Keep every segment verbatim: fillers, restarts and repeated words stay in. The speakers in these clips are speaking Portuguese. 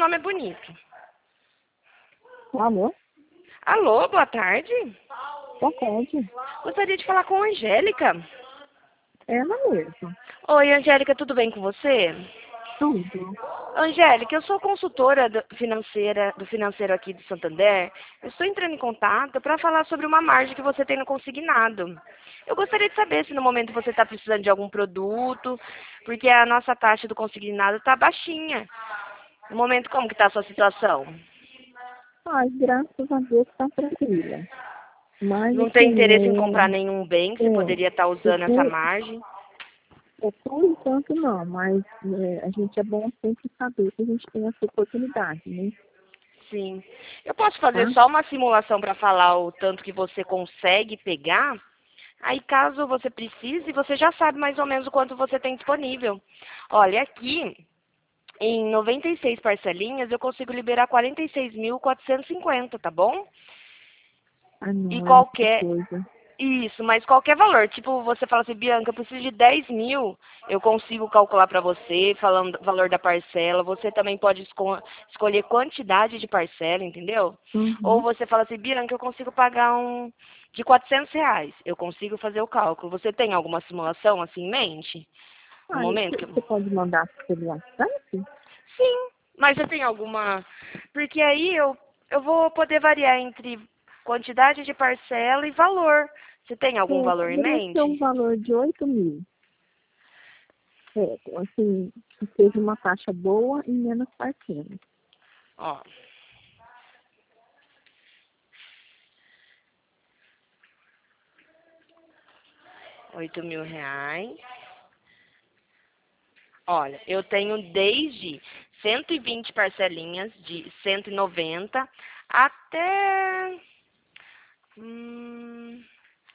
nome é bonito. Alô? Alô, boa tarde. Boa tarde. Gostaria de falar com a Angélica. Ela mesma. Oi, Angélica, tudo bem com você? Tudo. Angélica, eu sou consultora do- financeira do financeiro aqui de Santander. Eu estou entrando em contato para falar sobre uma margem que você tem no consignado. Eu gostaria de saber se no momento você está precisando de algum produto, porque a nossa taxa do consignado está baixinha. No momento, como que está a sua situação? Ai, graças a Deus tá tranquila. Mas Não tem interesse em assim, comprar nenhum bem que é, você é, poderia estar eu usando essa por, margem? é, por enquanto não, mas é, a gente é bom sempre saber que a gente tem essa oportunidade, né? Sim. Eu posso fazer Tá? só uma simulação para falar o tanto que você consegue pegar? Aí, caso você precise, você já sabe mais ou menos o quanto você tem disponível. Olha, aqui, em noventa e seis parcelinhas, eu consigo liberar quarenta e seis mil quatrocentos e cinquenta, tá bom? Ah, E não, é muita qualquer... coisa. Isso, mas qualquer valor. Tipo, você fala assim, Bianca, eu preciso de dez mil, eu consigo calcular para você, falando o valor da parcela. Você também pode esco escolher quantidade de parcela, entendeu? Ou Uhum. você fala assim, Bianca, eu consigo pagar um de quatrocentos reais. Eu consigo fazer o cálculo. Você tem alguma simulação assim em mente? No Ah, momento que... você pode mandar pelo WhatsApp? Sim, mas você tem alguma... Porque aí eu, eu vou poder variar entre quantidade de parcela e valor. Você tem algum É, valor em poderia ser um mente? valor de oito mil. É, assim, que seja uma taxa boa e menos parcela. Ó, oito mil reais. Olha, eu tenho desde cento e vinte parcelinhas de cento e noventa até... Hum,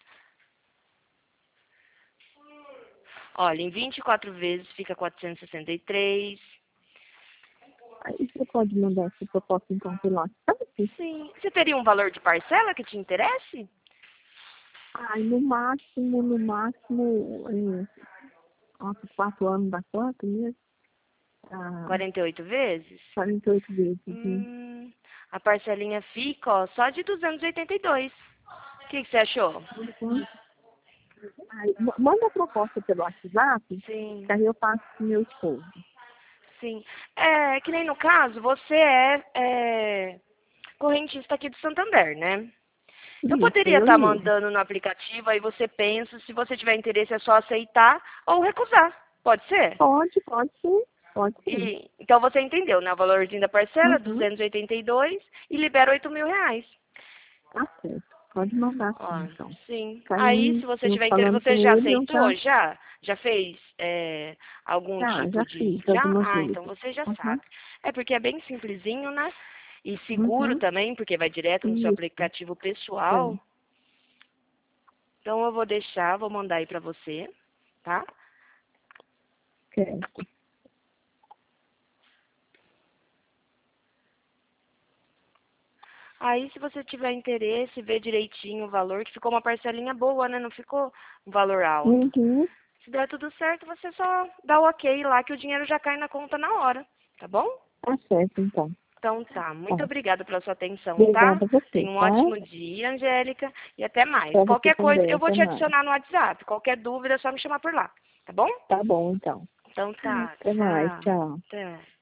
olha, em vinte e quatro vezes fica quatrocentos e sessenta e três. Aí você pode mandar essa proposta então pelo WhatsApp? Sim. Você teria um valor de parcela que te interesse? Ai, no máximo, no máximo, é, nossa, quatro anos dá quanto mesmo? Ah, quarenta e oito vezes? quarenta e oito vezes, né? Hum, a parcelinha fica, ó, só de duzentos e oitenta e dois. O que, que você achou? Uhum. Ai, ma- manda a proposta pelo WhatsApp, Sim. que aí eu passo pro meu esposo. Sim. É, que nem no caso, você é, é correntista aqui do Santander, né? Eu Isso, poderia eu estar mesmo. mandando no aplicativo, aí você pensa, se você tiver interesse é só aceitar ou recusar. Pode ser? Pode, pode ser, pode ser. E, então você entendeu, né? O valorzinho da parcela, Uhum, duzentos e oitenta e dois, e oitenta e dois, e libera oito mil reais. tá certo. Pode mandar sim, Ó, então. sim. Aí, Aí, se você eu tiver interesse, falando com você já ele, eu aceitou? já, Já? Já fez é, algum já, tipo já de... fiz Já? algumas Ah, então vezes. você já Uhum, sabe. É porque é bem simplesinho, né? E seguro uhum, também, porque vai direto no seu isso, aplicativo é, pessoal. Então eu vou deixar, vou mandar aí pra você, tá? certo. Aí, se você tiver interesse, vê direitinho o valor, que ficou uma parcelinha boa, né? Não ficou um valor alto. Uhum, Se der tudo certo, você só dá o ok lá, que o dinheiro já cai na conta na hora, tá bom? tá certo, então. Então tá, Tá. muito obrigada pela sua atenção, tá? Obrigada a você, Tenha um tá? ótimo dia, Angélica, e até mais. Pra você Qualquer coisa, também, eu vou até te mais. adicionar no WhatsApp. Qualquer dúvida, é só me chamar por lá, tá bom? Tá bom, então. Então tá, Até mais, tchau. tchau. Até.